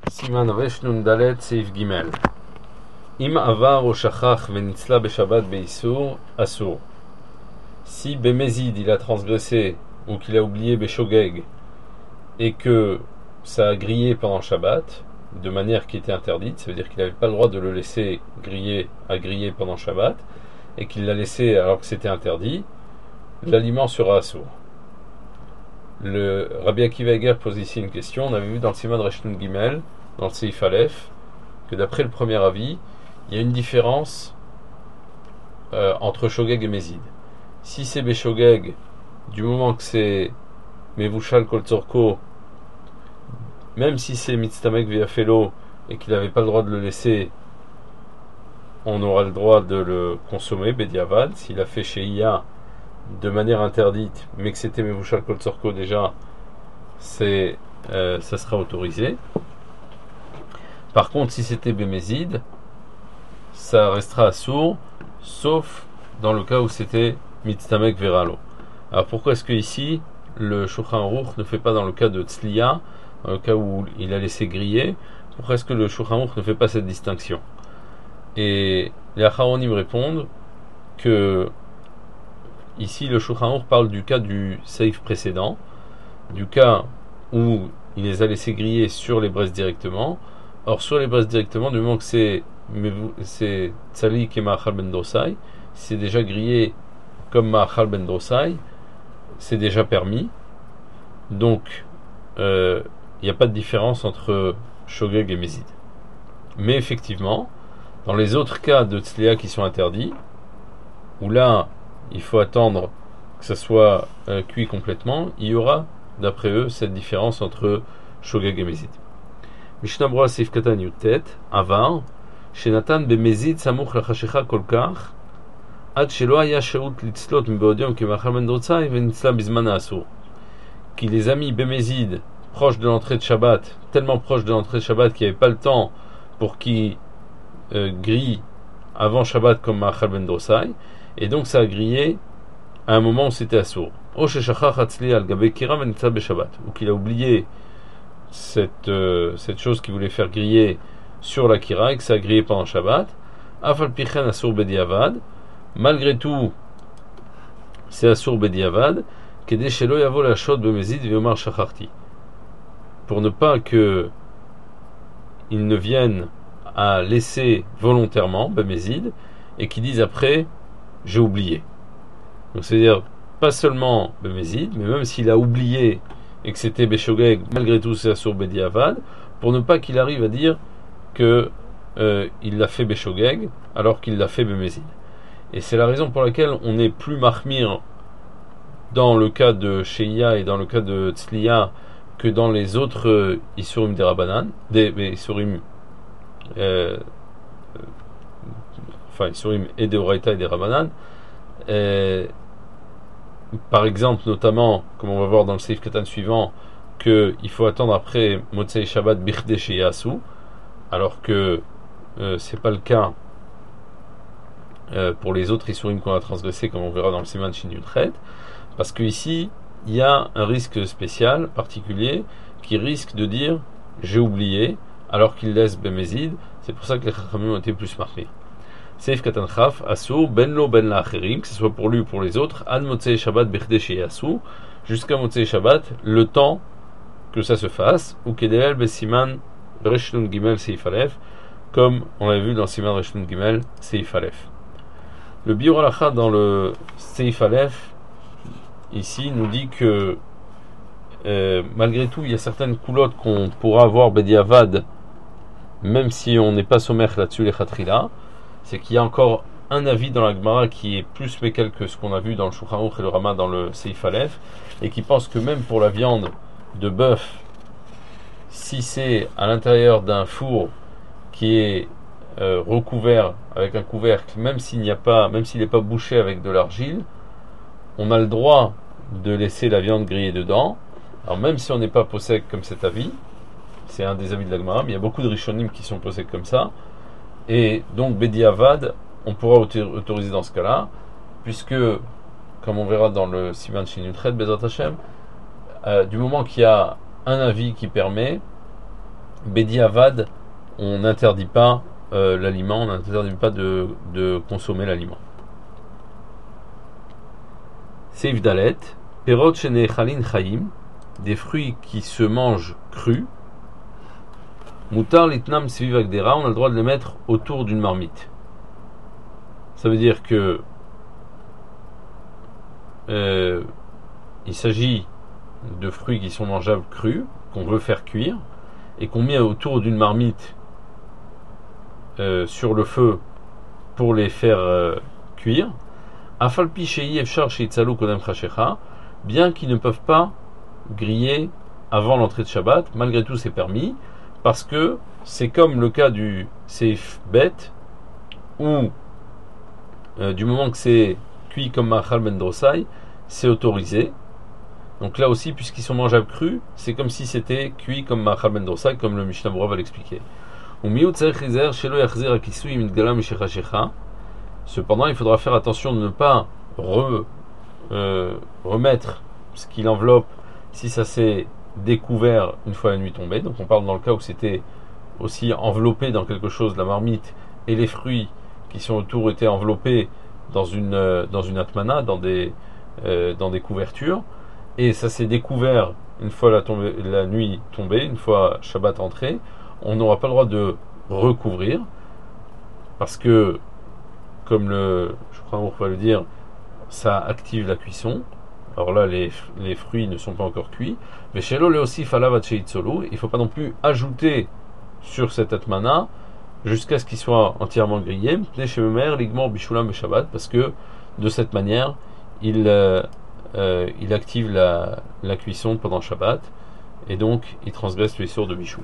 Siman Resh Nun Dalet Seif Gimel. Im avar o shachach venitzla beshabbat beisur asur. Si Bémézid il a transgressé ou qu'il a oublié Béshogeg et que ça a grillé pendant Shabbat de manière qui était interdite, ça veut dire qu'il n'avait pas le droit de le laisser griller à griller pendant Shabbat et qu'il l'a laissé alors que c'était interdit, l'aliment sera assour. Le Rabbi Akiva Eger pose ici une question. On avait vu dans le Siman Resh Nun Gimel, dans le Seif Aleph, que d'après le premier avis, il y a une différence entre Shogeg et Mézid. Si c'est Béshogeg, du moment que c'est Mevushal Kol Tzorko, même si c'est Mitztamek Viafelo et qu'il n'avait pas le droit de le laisser, on aura le droit de le consommer, Bediavad. S'il a fait chez Iya de manière interdite, mais que c'était Mevushal Kol Tzorko déjà, ça sera autorisé. Par contre, si c'était Bémézid, ça restera assour, sauf dans le cas où c'était Mitztamek Veralo. Alors pourquoi est-ce que ici le Shulchan Aruch ne fait pas dans le cas de Tzliya, dans le cas où il a laissé griller, pourquoi est-ce que le Shulchan Aruch ne fait pas cette distinction? Et les Acharonim répondent que ici le Shulchan Aruch parle du cas du Seif précédent, du cas où il les a laissés griller sur les braises directement. Or sur les braises directement, du moment que c'est Tzalik et Ma'achal Ben Dosai, si c'est déjà grillé comme Ma'achal Ben Dosai, c'est déjà permis. Donc il n'y a pas de différence entre Shogeg et Mézid. Mais effectivement, dans les autres cas de Tzliya qui sont interdits, où là il faut attendre que ça soit cuit complètement, il y aura, d'après eux, cette différence entre Shogeg et Mézid. Mishnah Brura Seif Katan Yutet Avar Shenatan Bemezid Samuch Lachashecha Kolkach Ad Shelo Haya Shaut Litzlot Mbeod Yom Kemachal Ben Dotzai Venitzla Bizman Asur, qui les a mis Bémézid proche de l'entrée de Shabbat, tellement proche de l'entrée de Shabbat qu'il n'y avait pas le temps pour qu'il grille avant Shabbat comme Machal Ben Dotzai, et donc ça a grillé à un moment où c'était assour. O Sheshachach Atzli Al Gabe Kira Venitzla Beshabbat, ou qu'il a oublié cette chose qu'il voulait faire griller sur la kira et que ça a grillé pendant Shabbat. Afal pichen asur bediavad, malgré tout c'est asur bediavad, kede shelo yavo la shod bemezid veomar shacharti, pour ne pas que ils ne viennent à laisser volontairement bemezid et qu'ils disent après j'ai oublié. Donc c'est à dire pas seulement bemezid, mais même s'il a oublié et que c'était Béshogeg, malgré tout c'est assour bediavad, pour ne pas qu'il arrive à dire que il l'a fait Béshogeg alors qu'il l'a fait Bémézid. Et c'est la raison pour laquelle on n'est plus mahmir dans le cas de Sheia et dans le cas de Tzliya que dans les autres Isurim des Rabbanan, des Isurim Isurim et des Oraita et des Rabbanan. Par exemple, notamment, comme on va voir dans le Seif Katan suivant, qu'il faut attendre après Motzei Shabbat Bichdei Sheyasu, alors que c'est pas le cas pour les autres Isurim qu'on a transgressés, comme on verra dans le Siman Shin Yudchet, parce qu'ici, il y a un risque spécial, particulier, qui risque de dire j'ai oublié, alors qu'il laisse Bémézid. C'est pour ça que les Chachamim ont été plus marqués. Seif Katan Chaf, Asur, Ben Lo Ben La Acherim, que ce soit pour lui ou pour les autres, Ad Motzei Shabbat Bichdei Sheyasu, jusqu'à Motzei Shabbat, le temps que ça se fasse, ou Kedel Besiman Resh Nun Gimel Seif Aleph, comme on l'a vu dans Siman Resh Nun Gimel Seif Aleph. Le Biur Halacha dans le Seif Aleph, ici, nous dit que malgré tout, il y a certaines coulottes qu'on pourra avoir Bediavad, même si on n'est pas sommaire là-dessus, les Khatrila. C'est qu'il y a encore un avis dans la Gemara qui est plus mécal que ce qu'on a vu dans le Shulchan Aruch et le Rama dans le Seif Aleph, et qui pense que même pour la viande de bœuf, si c'est à l'intérieur d'un four qui est recouvert avec un couvercle, même s'il n'est pas bouché avec de l'argile, on a le droit de laisser la viande griller dedans. Alors même si on n'est pas possède comme cet avis, c'est un des avis de la Gemara, mais il y a beaucoup de Rishonim qui sont possèdent comme ça. Et donc Bediavad, on pourra autoriser dans ce cas-là, puisque, comme on verra dans le Siman Shin Yudchet Bezrat Hashem, du moment qu'il y a un avis qui permet, Bedi Avad, on n'interdit pas l'aliment, on n'interdit pas de consommer l'aliment. Seif Dalet, Perot Shenechalin Chaim, des fruits qui se mangent crus. Mutar Litnam Sviv Agdera, on a le droit de les mettre autour d'une marmite. Ça veut dire que il s'agit de fruits qui sont mangeables crus, qu'on veut faire cuire, et qu'on met autour d'une marmite sur le feu pour les faire cuire. Afalpi shei efshar sheitzalu kodem chashecha, bien qu'ils ne peuvent pas griller avant l'entrée de Shabbat, malgré tout c'est permis, parce que c'est comme le cas du seif bet, où du moment que c'est cuit comme machal ben drosai, c'est autorisé. Donc là aussi, puisqu'ils sont mangeables crus, c'est comme si c'était cuit comme machal ben drosai, comme le Mishnah Berurah va l'expliquer. Cependant, il faudra faire attention de ne pas remettre ce qui l'enveloppe si ça s'est découvert une fois la nuit tombée. Donc on parle dans le cas où c'était aussi enveloppé dans quelque chose, la marmite et les fruits qui sont autour étaient enveloppés dans une atmana, dans des couvertures, et ça s'est découvert une fois la nuit tombée, une fois Shabbat entré. On n'aura pas le droit de recouvrir parce que, comme je crois qu'on va le dire, ça active la cuisson. Alors là, les fruits ne sont pas encore cuits. Mais chez l'eau, aussi falavat sheitzolu, il ne faut pas non plus ajouter sur cette atmana jusqu'à ce qu'il soit entièrement grillé. Parce que de cette manière, il active la cuisson pendant Shabbat et donc il transgresse les sourds de Bichou.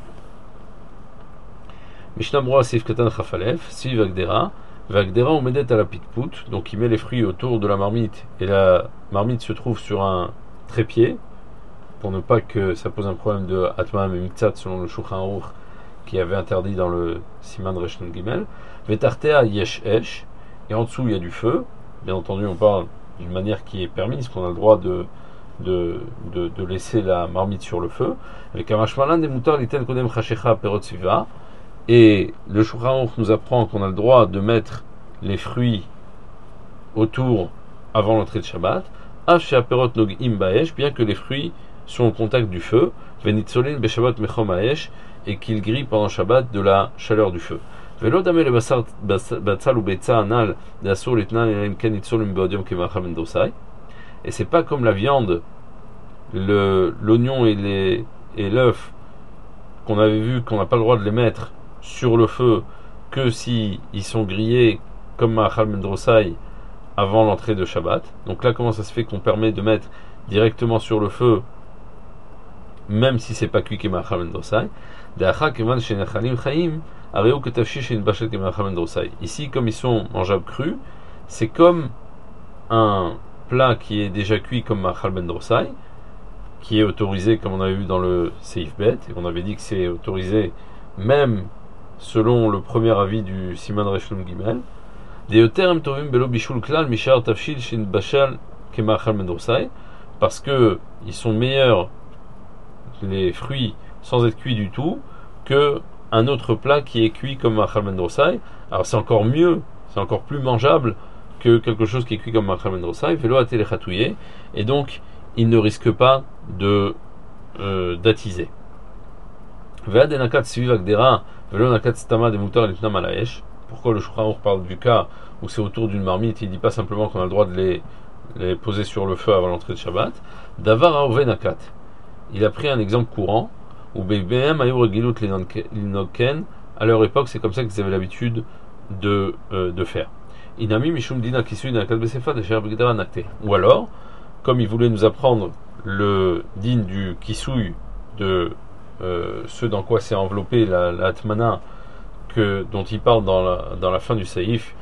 Mishnah Berurah Seif Katan Chafalef, Siv Agdera, Vagdera Omedet à la pitput, donc il met les fruits autour de la marmite et la marmite se trouve sur un trépied pour ne pas que ça pose un problème de Atman et Miktsat selon le Shulchan Aruch qui avait interdit dans le Siman Reshon Gimel. Vetartea Yesh Esh, et en dessous il y a du feu. Bien entendu, on parle d'une manière qui est permise, qu'on a le droit de laisser la marmite sur le feu. Avec Amashmalan des moutard l'iten kodem chashecha perot siva. Et le Shulchan Aruch nous apprend qu'on a le droit de mettre les fruits autour avant l'entrée de Shabbat. Af perot nogim baesh, bien que les fruits sont au contact du feu. Venitzolin beshabbat mechom haesh, et qu'ils grillent pendant Shabbat de la chaleur du feu. Velo damé le batsal ou betza anal d'asur litnan elim ken itzolim beodium kemachal mendosai. Et c'est pas comme la viande, l'oignon et l'œuf qu'on avait vu qu'on n'a pas le droit de les mettre sur le feu que si ils sont grillés comme machal mendosai avant l'entrée de Shabbat. Donc là, comment ça se fait qu'on permet de mettre directement sur le feu même si c'est pas cuit kemachal mendosai? Ici, comme ils sont mangeables crus, c'est comme un plat qui est déjà cuit comme machal ben drosai, qui est autorisé comme on avait vu dans le Seif Bet, et on avait dit que c'est autorisé même selon le premier avis du Siman Reshon Gimel. Parce que ils sont meilleurs, les fruits, sans être cuits du tout, que un autre plat qui est cuit comme machal ben drosai. Alors c'est encore mieux, c'est encore plus mangeable que quelque chose qui est cuit comme machal ben drosai. Velo a téléchatouillé, et donc il ne risque pas d'attiser. Pourquoi le Shulchan Aruch parle du cas où c'est autour d'une marmite? Il ne dit pas simplement qu'on a le droit de les poser sur le feu avant l'entrée de Shabbat. Davar haove nakat. Il a pris un exemple courant où BBM a eu regilut l'inoken. À leur époque, c'est comme ça qu'ils avaient l'habitude de faire. Inami mishum dina kisui nakat besefa de begdera nakte. Ou alors, comme il voulait nous apprendre le din du kisui, de ce dans quoi s'est enveloppé la atmana dont il parle dans la fin du saïf,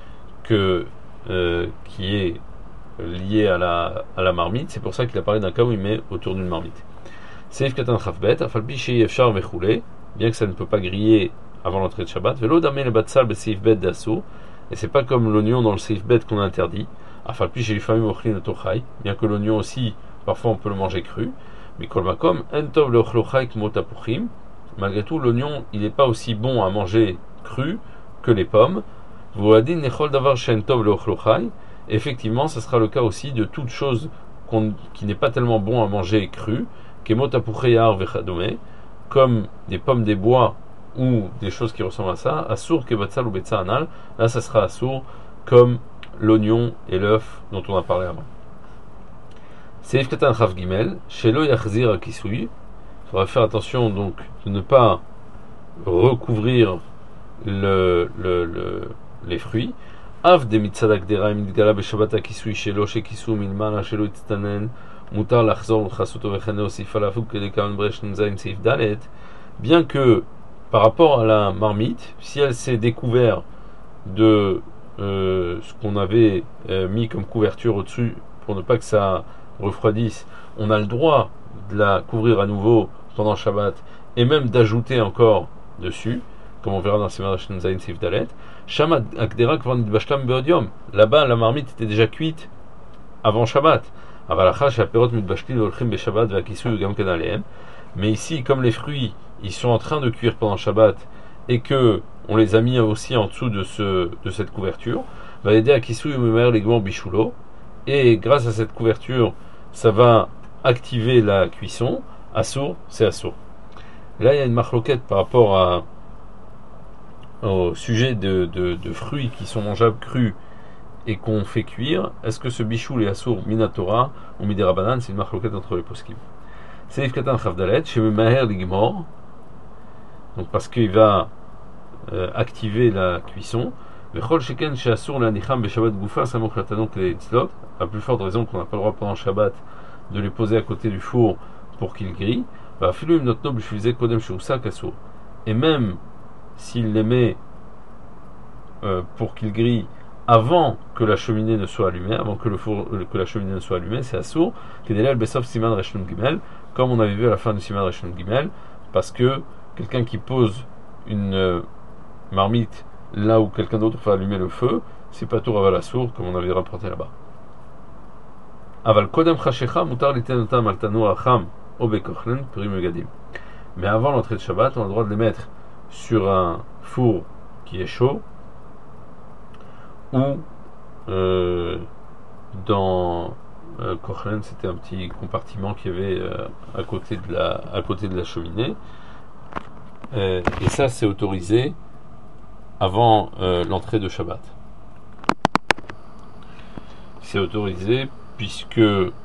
qui est lié à la marmite. C'est pour ça qu'il a parlé d'un cas où il met autour d'une marmite. Seif katan chafbet, afalpi shei efshar vechoulé, bien que ça ne peut pas griller avant l'entrée de Shabbat. Velo damé le batsal be seif bet d'asso, et c'est pas comme l'oignon dans le seif bet qu'on a interdit. Afalpi shei famim ochlin otochai, bien que l'oignon aussi, parfois on peut le manger cru. Mikol makom entov le ochlochai kmot apuchim, malgré tout, l'oignon, il n'est pas aussi bon à manger cru que les pommes. Voadin nechol davar shen tov leochlochai. Effectivement, ce sera le cas aussi de toute chose qui n'est pas tellement bon à manger cru, kemot apucheyar vechadome, comme des pommes des bois ou des choses qui ressemblent à ça, assour kebatzal ou betza anal, là ça sera assour comme l'oignon et l'œuf dont on a parlé avant. Seif katan chav gimel, shelo yachzir kisui. Il faudra faire attention donc de ne pas recouvrir les fruits. Av de mitzadak dera mitgala beshabbat akisui shelo shekisu milmala shelo itztanen mutar lachzor l'chasuto vechane osif alafu kedekavan bresh nzaim seif dalet. Bien que par rapport à la marmite, si elle s'est découverte de ce qu'on avait mis comme couverture au-dessus pour ne pas que ça refroidisse, on a le droit de la couvrir à nouveau pendant Shabbat et même d'ajouter encore dessus, comme on verra dans Simar Hashem Zayin Sif Dalet. Shama Akdera Kvanit Bashlam Beodium. Là-bas, la marmite était déjà cuite avant Shabbat. Mais ici, comme les fruits, ils sont en train de cuire pendant Shabbat et que on les a mis aussi en dessous de cette couverture, va aider à Kisui Umemer les Bishulo. Et grâce à cette couverture, ça va activer la cuisson. Assour, c'est assour. Là, il y a une marloquette par rapport au sujet de fruits qui sont mangeables crus et qu'on fait cuire. Est-ce que ce bichoul est assour minatora ou miderabanan? C'est une marloquette entre les poskim. Seif katan chavdalet, chez Maher ligmor. Donc parce qu'il va activer la cuisson. Vechol sheken chez assour l'anicham beshabbat goufa samoch latanon kletzlot. À plus forte raison qu'on n'a pas le droit pendant Shabbat de les poser à côté du four pour qu'ils grillent. Et même s'il les met pour qu'ils grillent avant que la cheminée ne soit allumée, avant que la cheminée ne soit allumée, c'est assour. Comme on avait vu à la fin du Siman Reshon Gimel, parce que quelqu'un qui pose une marmite là où quelqu'un d'autre va allumer le feu, c'est pas tout aval assour, comme on avait rapporté là-bas. Aval kodem chashecha mutar litenotam al tanur acham o bekochlen prim megadim. Mais avant l'entrée de Shabbat, on a le droit de les mettre sur un four qui est chaud ou dans kochlen, c'était un petit compartiment qu'il y avait à côté de la cheminée. Et ça, c'est autorisé avant l'entrée de Shabbat. C'est autorisé puisque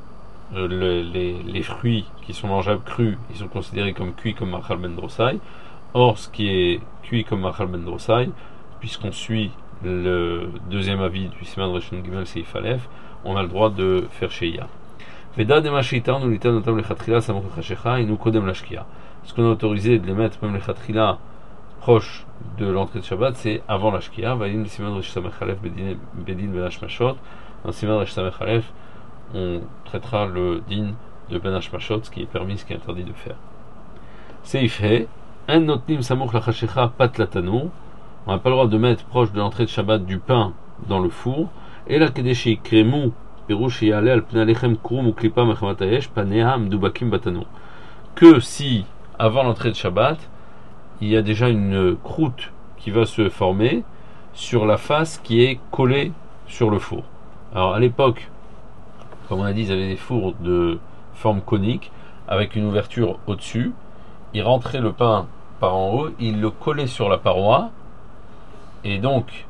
les fruits qui sont mangeables crus, ils sont considérés comme cuits comme Machal Ben Drosai. Or, ce qui est cuit comme Machal Ben Drosai, puisqu'on suit le deuxième avis du Siman Reshon Gimel Seif Aleph, on a le droit de faire Sheia. Veda de Mashitar nous litan notam lechatchila samoch lechashecha et nous kodem lashkia. Ce qu'on a autorisé de les mettre même lechatchila proche de l'entrée de Shabbat, c'est avant l'ashkia. Vadim le Siman Reshon Samech Aleph bedin benash mashot. Dans Siman Reshon Samech Aleph, on traitera le din de benash mashot, ce qui est permis, ce qui est interdit de faire. Seif he en notnim samoch lechashecha pat latanu. On n'a pas le droit de mettre proche de l'entrée de Shabbat du pain dans le four. Et la kedeshi kremu perush yale al pnei alechem krum ou klipa mechamat hayesh panea mdubakim batanu. Que si avant l'entrée de Shabbat, il y a déjà une croûte qui va se former sur la face qui est collée sur le four. Alors à l'époque, comme on a dit, ils avaient des fours de forme conique avec une ouverture au-dessus. Ils rentraient le pain par en haut, ils le collaient sur la paroi. Et donc,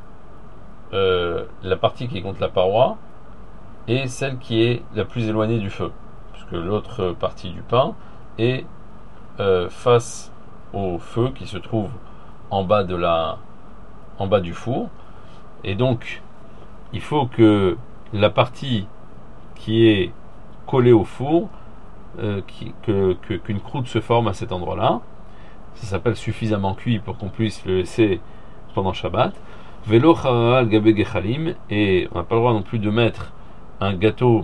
la partie qui est contre la paroi est celle qui est la plus éloignée du feu, puisque l'autre partie du pain est face au feu qui se trouve en bas du four. Et donc, il faut que la partie qui est collée au four, qu'une croûte se forme à cet endroit-là. Ça s'appelle suffisamment cuit pour qu'on puisse le laisser pendant Shabbat. Velo charara al gabe gechalim, et on n'a pas le droit non plus de mettre un gâteau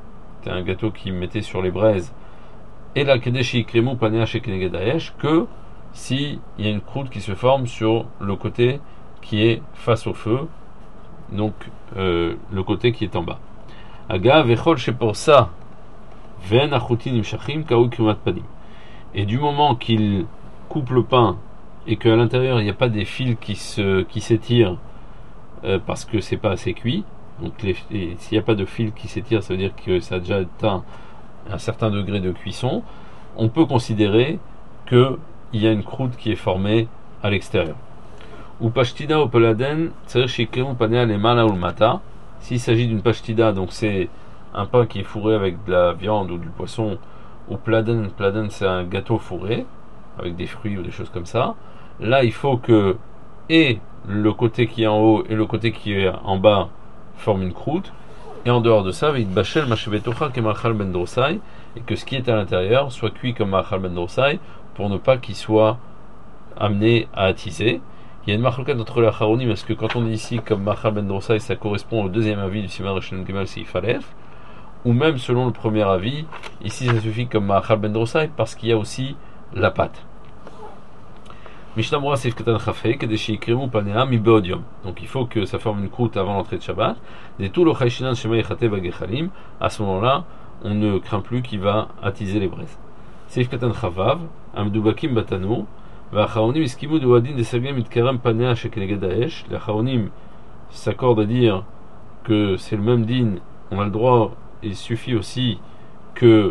qui mettait sur les braises, et la kedeshi kremu panea shekeneged haesh, que si il y a une croûte qui se forme sur le côté qui est face au feu, donc le côté qui est en bas. Aga vechol ven achutin imshachim kaou krimat panim. Et du moment qu'il coupe le pain et qu'à l'intérieur il n'y a pas des fils qui s'étirent parce que c'est pas assez cuit, donc s'il n'y a pas de fils qui s'étirent, ça veut dire que ça a déjà atteint un certain degré de cuisson, on peut considérer qu'il y a une croûte qui est formée à l'extérieur. Ou pashtida ou peladen, c'est-à-dire chez Kéron Panea les mala ou le mata. S'il s'agit d'une pashtida, donc c'est un pain qui est fourré avec de la viande ou du poisson, ou pladen c'est un gâteau fourré avec des fruits ou des choses comme ça. Là, il faut que et le côté qui est en haut et le côté qui est en bas forment une croûte. Et en dehors de ça, et que ce qui est à l'intérieur soit cuit comme machal ben drosai pour ne pas qu'il soit amené à attiser. Il y a une marloquette entre les acharonim, parce que quand on dit ici comme machal ben drosai, ça correspond au deuxième avis du Siman Rishon Gimel Seif Aleph, ou même selon le premier avis, ici ça suffit comme machal ben drosai parce qu'il y a aussi la pâte. Mishnah Seif Katan Chafei, Kadeshi Ikremu Panea Mi Beodium. Donc il faut que ça forme une croûte avant l'entrée de Shabbat. Des tout le Chayshinan Shema Yechate Bagechalim. À ce moment-là, on ne craint plus qu'il va attiser les braises. Seif Katan Chavav, Amdubakim Batanu, Vacharonim Iskimu Duadin de Sagem Mitkarem Panea Shekeneged Daesh. Les Charonim s'accordent à dire que c'est le même din, on a le droit, il suffit aussi que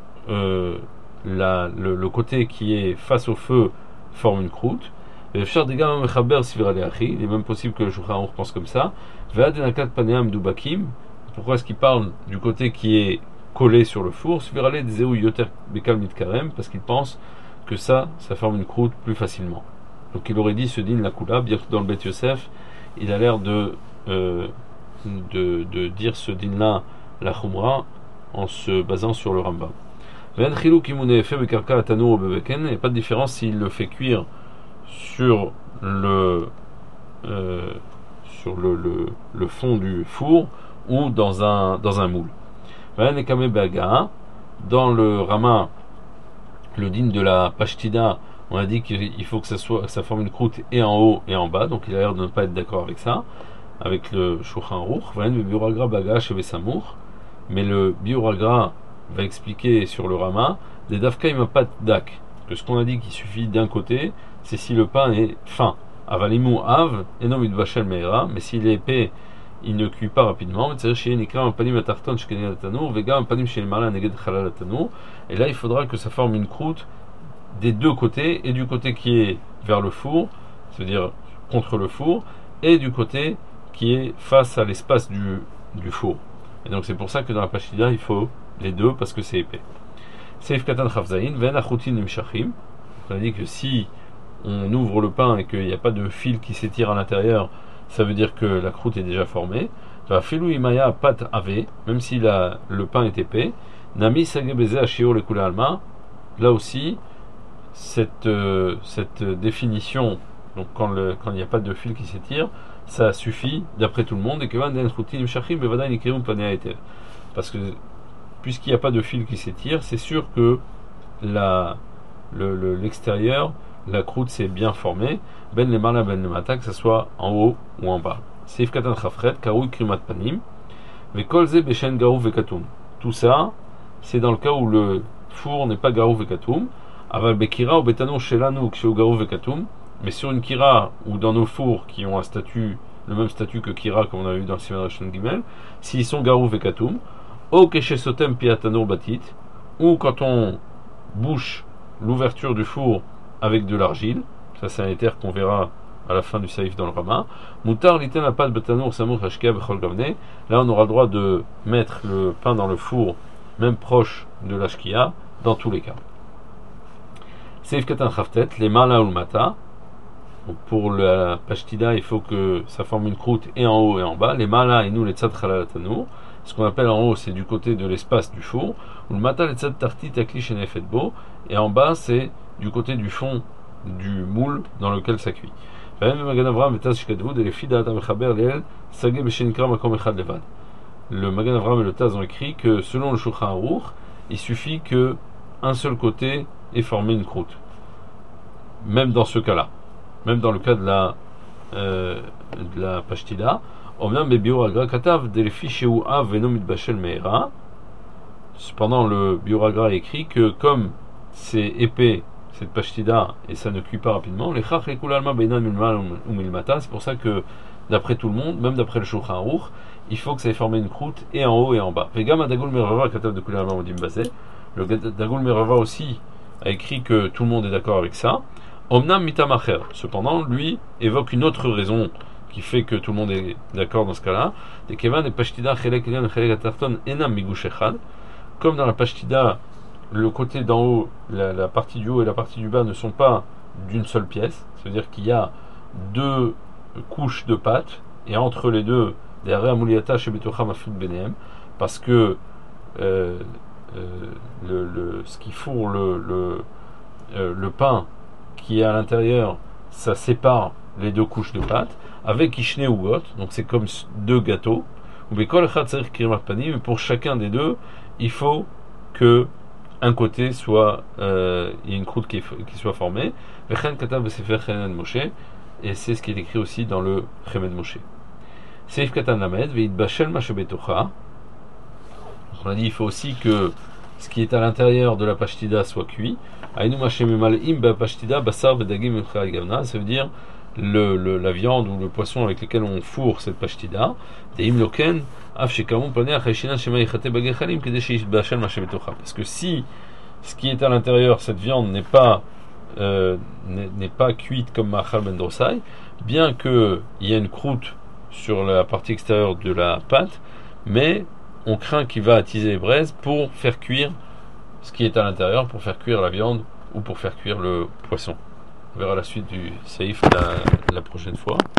le côté qui est face au feu forme une croûte. Il est même possible que le Shulchan Aruch pense comme ça. Pourquoi est-ce qu'il parle du côté qui est collé sur le four? Parce qu'il pense que ça forme une croûte plus facilement. Donc il aurait dit ce din la kula, bien que dans le Bet Yosef, il a l'air de dire ce din là la chumra en se basant sur le Rambam. Il n'y a pas de différence s'il le fait cuire sur le fond du four ou dans un moule. Dans le Rama, le din de la pashtida, on a dit qu'il faut que ça forme une croûte et en haut et en bas, donc il a l'air de ne pas être d'accord avec ça, avec le Shulchan Aruch. Mais le Biuragra va expliquer sur le Rama des Dafka Imapat Dak, que ce qu'on a dit qu'il suffit d'un côté, c'est si le pain est fin. Avalimu Av, Enom Idbashel Meira, mais s'il est épais, il ne cuit pas rapidement. Et là, il faudra que ça forme une croûte des deux côtés, et du côté qui est vers le four, c'est-à-dire contre le four, et du côté qui est face à l'espace du four. Et donc c'est pour ça que dans la pachida, il faut les deux parce que c'est épais. Seif Katan Chavzaïn, Ven Achutin Imshachim. On a dit que si on ouvre le pain et qu'il n'y a pas de fil qui s'étire à l'intérieur, ça veut dire que la croûte est déjà formée. Filou Imaya Pat Ave, même si le pain est épais. Nami Sagebeze Ashio le Kula Alma. Là aussi, cette définition, donc quand il n'y a pas de fil qui s'étire, ça suffit d'après tout le monde. Et que parce que puisqu'il n'y a pas de fil qui s'étire, c'est sûr que l'extérieur, la croûte s'est bien formée. Ben le mala ben le mata, que ce soit en haut ou en bas. Seif katan chafret, karoui krimat panim, ve kolze beshen garou vekatum. Tout ça, c'est dans le cas où le four n'est pas garou vekatum. Aval bekira ou betano shelanu kshu garou vekatum. Mais sur une kira ou dans nos fours qui ont le même statut que kira, comme on a vu dans le Siman Rishon Gimel, s'ils sont garou vekatum, o keshe sotem piatanur batit, ou quand on bouche l'ouverture du four avec de l'argile, ça c'est un éther qu'on verra à la fin du saïf dans le Rama. Mutar liten la pâte betanour samour hashkia bechol gavne. Là on aura le droit de mettre le pain dans le four, même proche de l'ashkia, dans tous les cas. Seif katan chaftet, les mala ou le mata. Pour la pashtida, il faut que ça forme une croûte et en haut et en bas. Les mala et nous les tzad chalalatanour. Ce qu'on appelle en haut, c'est du côté de l'espace du four. Ou le mata les tzad tarti takli shenefetbo. Et en bas, c'est du côté du fond du moule dans lequel ça cuit. Le Magen Avraham et le Taz ont écrit que selon le Shulchan Aruch, il suffit que un seul côté ait formé une croûte. Même dans ce cas-là, même dans le cas de la pashtida, cependant le Biuragra écrit que comme c'est épais, cette pashtida et ça ne cuit pas rapidement. Les chach les kulalma beinan milmal ou milmata, c'est pour ça que d'après tout le monde, même d'après le Shulchan Aruch, il faut que ça ait formé une croûte et en haut et en bas. Vegam adagul merava katav de kulalma odim basé. Le Dagul Merava aussi a écrit que tout le monde est d'accord avec ça. Omnam mitamacher. Cependant, lui évoque une autre raison qui fait que tout le monde est d'accord dans ce cas-là. Des kevan et pashtida chelek elyon chelek atarton enam migush echad. Comme dans la pashtida, le côté d'en haut, la partie du haut et la partie du bas ne sont pas d'une seule pièce. C'est-à-dire qu'il y a deux couches de pâte et entre les deux, des aré amuliata chez betocham afut benem, parce que ce qui fourre le pain qui est à l'intérieur, ça sépare les deux couches de pâte avec ishne ou got, donc c'est comme deux gâteaux. Mais pour chacun des deux, il faut que un côté soit, il y ait une croûte qui soit formée. Et c'est ce qui est écrit aussi dans le Chemed Moshe. Seif katan lamed ve'itbashel ma shebetocha. On a dit il faut aussi que ce qui est à l'intérieur de la pashtida soit cuit. Ça veut dire la viande ou le poisson avec lequel on fourre cette pashtida. Parce que si ce qui est à l'intérieur, cette viande n'est pas cuite comme machal ben drosai, bien qu'il y ait une croûte sur la partie extérieure de la pâte, mais on craint qu'il va attiser les braises pour faire cuire ce qui est à l'intérieur, pour faire cuire la viande ou pour faire cuire le poisson. On verra la suite du Seif la prochaine fois.